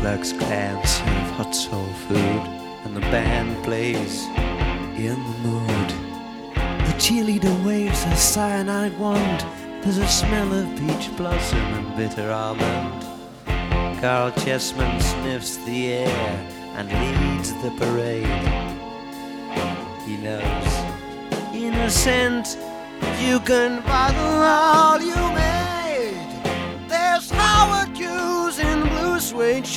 Klux Klan serve hot soul food, and the band plays in the mood. The cheerleader waves a cyanide wand. There's a smell of peach blossom and bitter almond. Carl Chessman sniffs the air and leads the parade. He knows, innocent, you can bottle all you made. There's Howard Hughes in blue suede shoes.